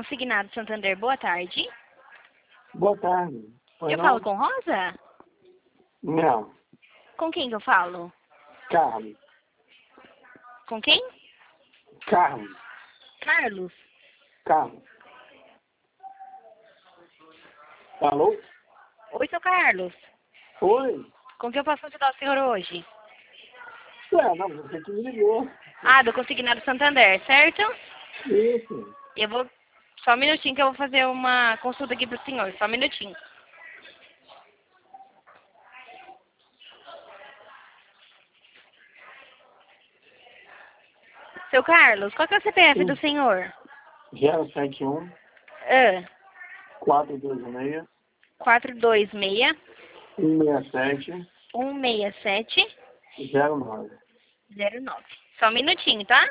Consignado Santander, boa tarde. Boa tarde. Eu falo com Rosa? Não. Com quem que eu falo? Carlos. Com quem? Carlos. Carlos. Carlos. Alô? Oi, seu Carlos. Oi? Com quem eu posso ajudar o senhor hoje? Ué, não, você que me ligou. Ah, do Consignado Santander, certo? Isso. Eu vou... Só um minutinho que eu vou fazer uma consulta aqui pro senhor. Só um minutinho. Seu Carlos, qual que é o CPF do senhor? 071 Ah, 426 426 167 167 09. 09. Só um minutinho, tá?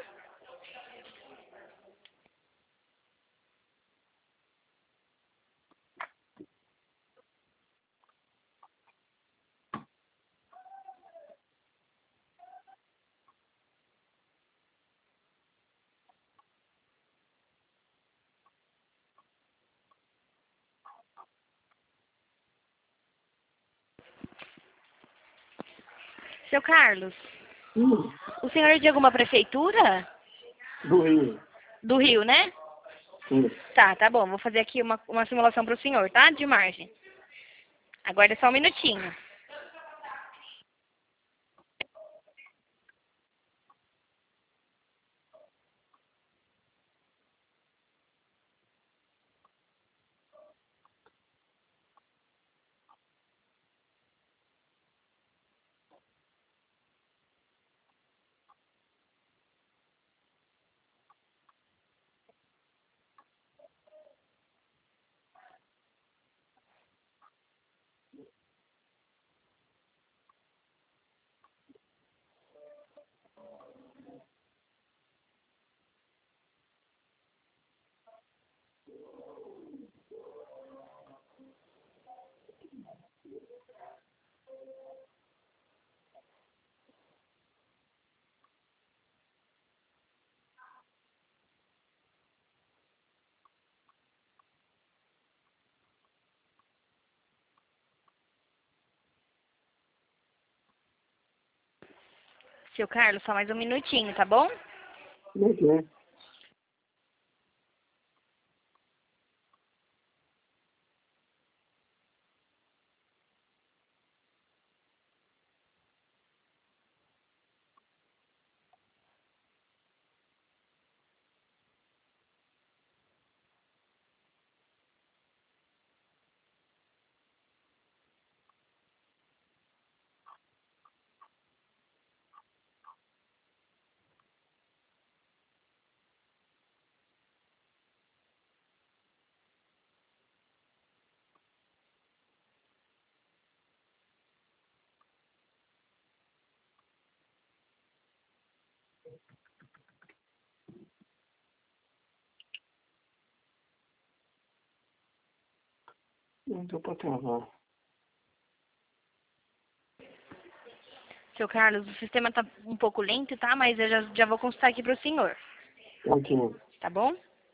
Seu Carlos, o senhor é de alguma prefeitura? Do Rio. Do Rio, né? Isso. Tá bom. Vou fazer aqui uma simulação pro senhor, tá? De margem. Aguarda só um minutinho. Seu Carlos, só mais um minutinho, tá bom? Ok. Não deu pra travar. Seu Carlos, o sistema tá um pouco lento, tá? Mas eu já vou consultar aqui pro senhor, Ok. tá bom?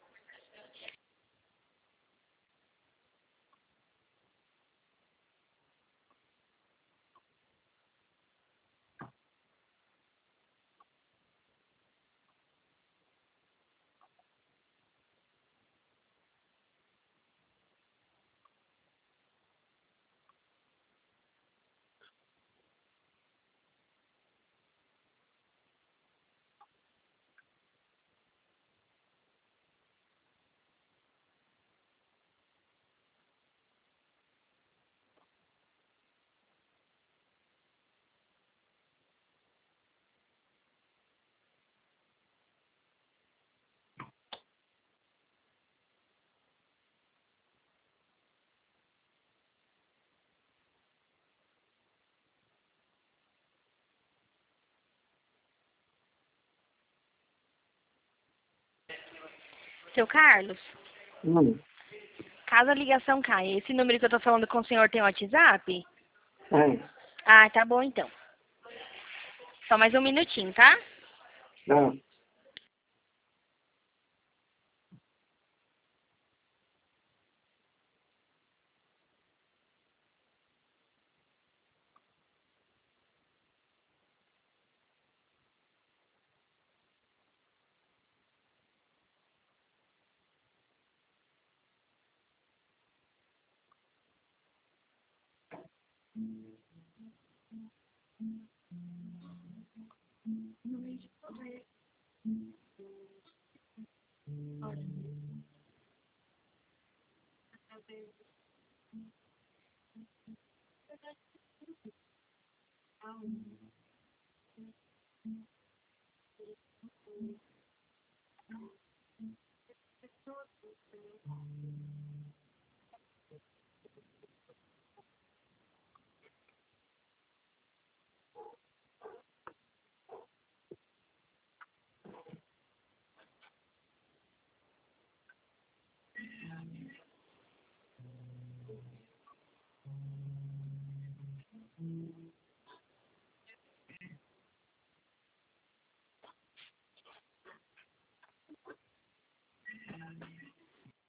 Seu Carlos, caso a ligação caia, esse número que eu tô falando com o senhor tem WhatsApp? É. Ah, tá bom então. Só mais um minutinho, tá? Não.